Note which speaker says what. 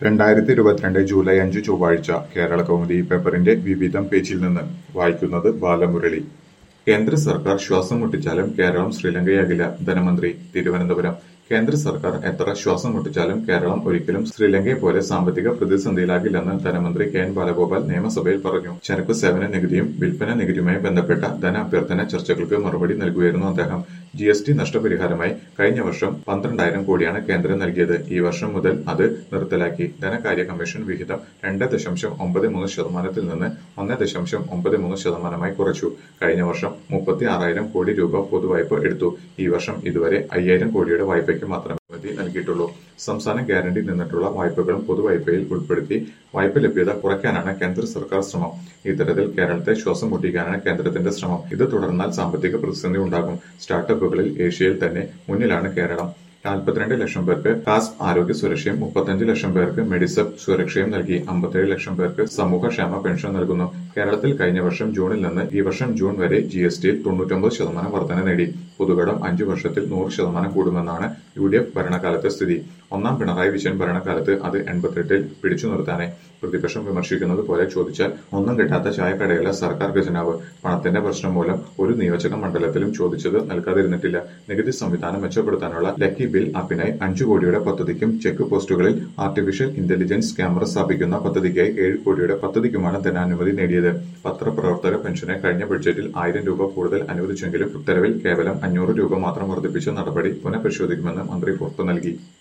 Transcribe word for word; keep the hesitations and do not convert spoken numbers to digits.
Speaker 1: രണ്ടായിരത്തി ഇരുപത്തിരണ്ട് ജൂലൈ അഞ്ച് ചൊവ്വാഴ്ച കേരളകൗമുദി പേപ്പറിന്റെ വിവിധം പേജിൽ നിന്ന് വായിക്കുന്നത് ബാലമുരളി. കേന്ദ്ര സർക്കാർ ശ്വാസം മുട്ടിച്ചാലും കേരളം ശ്രീലങ്കയാകില്ല. ധനമന്ത്രി തിരുവനന്തപുരം. കേന്ദ്ര സർക്കാർ എത്ര ശ്വാസം മുട്ടിച്ചാലും കേരളം ഒരിക്കലും ശ്രീലങ്കയെ പോലെ സാമ്പത്തിക പ്രതിസന്ധിയിലാകില്ലെന്ന് ധനമന്ത്രി കെ എൻ ബാലഗോപാൽ നിയമസഭയിൽ പറഞ്ഞു. ചരക്കു സേവന നികുതിയും വിൽപ്പന നികുതിയുമായി ബന്ധപ്പെട്ട ധനാഭ്യർത്ഥന ചർച്ചകൾക്ക് മറുപടി നൽകുകയായിരുന്നു അദ്ദേഹം. ജി എസ് ടി നഷ്ടപരിഹാരമായി കഴിഞ്ഞ വർഷം പന്ത്രണ്ടായിരം കോടിയാണ് കേന്ദ്രം നൽകിയത്. ഈ വർഷം മുതൽ അത് നിർത്തലാക്കി. ധനകാര്യ കമ്മീഷൻ വിഹിതം രണ്ട് ദശാംശം ഒമ്പത് മൂന്ന് ശതമാനത്തിൽ നിന്ന് ഒന്ന് ദശാംശം ഒമ്പത് മൂന്ന് ശതമാനമായി കുറച്ചു. കഴിഞ്ഞ വർഷം മുപ്പത്തി ആറായിരം കോടി രൂപ പൊതുവായ്പ എടുത്തു. ഈ വർഷം ഇതുവരെ അയ്യായിരം കോടിയുടെ വായ്പയ്ക്ക് മാത്രമേ അനുമതി നൽകിയിട്ടുള്ളൂ. സംസ്ഥാന ഗ്യാരണ്ടി നിന്നിട്ടുള്ള വായ്പകളും പൊതുവായ്പയിൽ ഉൾപ്പെടുത്തി വായ്പ ലഭ്യത കുറയ്ക്കാനാണ് കേന്ദ്ര സർക്കാർ ശ്രമം. ഇത്തരത്തിൽ കേരളത്തെ ശ്വാസം മുട്ടിക്കാനാണ് കേന്ദ്രത്തിന്റെ ശ്രമം. ഇത് തുടർന്നാൽ സാമ്പത്തിക പ്രതിസന്ധി ഉണ്ടാകും. സ്റ്റാർട്ടപ്പുകളിൽ ഏഷ്യയിൽ തന്നെ മുന്നിലാണ് കേരളം. നാൽപ്പത്തിരണ്ട് ലക്ഷം പേർക്ക് കാസ് ആരോഗ്യ സുരക്ഷയും മുപ്പത്തിയഞ്ച് ലക്ഷം പേർക്ക് മെഡിസെപ് സുരക്ഷയും നൽകി. അമ്പത്തിയേഴ് ലക്ഷം പേർക്ക് സമൂഹക്ഷേമ പെൻഷൻ നൽകുന്നു. കേരളത്തിൽ കഴിഞ്ഞ വർഷം ജൂണിൽ നിന്ന് ഈ വർഷം ജൂൺ വരെ ജി എസ് ടിയിൽ തൊണ്ണൂറ്റൊമ്പത് ശതമാനം വർധന നേടി. പൊതുകടം അഞ്ചു വർഷത്തിൽ നൂറ് ശതമാനം കൂടുമെന്നാണ് യു ഡി എഫ് ഭരണകാലത്തെ സ്ഥിതി. ഒന്നാം പിണറായി വിജയൻ ഭരണകാലത്ത് അത് എൺപത്തെട്ടിൽ പിടിച്ചു നിർത്താനേ. പ്രതിപക്ഷം വിമർശിക്കുന്നത് പോലെ ചോദിച്ചാൽ ഒന്നും കിട്ടാത്ത ചായക്കടയല്ല സർക്കാർ ഖജനാവ്. പണത്തിന്റെ പ്രശ്നം മൂലം ഒരു നിയോജക മണ്ഡലത്തിലും ചോദിച്ചത് നൽകാതിരുന്നിട്ടില്ല. നികുതി സംവിധാനം മെച്ചപ്പെടുത്താനുള്ള ലക്കി ബിൽ ആപ്പിനായി അഞ്ചു കോടിയുടെ പദ്ധതിക്കും ചെക്ക് പോസ്റ്റുകളിൽ ആർട്ടിഫിഷ്യൽ ഇന്റലിജൻസ് ക്യാമറ സ്ഥാപിക്കുന്ന പദ്ധതിക്കായി ഏഴ് കോടിയുടെ പദ്ധതിക്കുമാണ് ധനാനുമതി നേടിയത്. പത്രപ്രവർത്തക പെൻഷന് കഴിഞ്ഞ ബഡ്ജറ്റിൽ ആയിരം രൂപ കൂടുതൽ അനുവദിച്ചെങ്കിലും ഉത്തരവിൽ കേവലം അഞ്ഞൂറ് രൂപ മാത്രം വർദ്ധിപ്പിച്ച നടപടി പുനഃപരിശോധിക്കുമെന്ന് മന്ത്രി ഉറപ്പു നൽകി.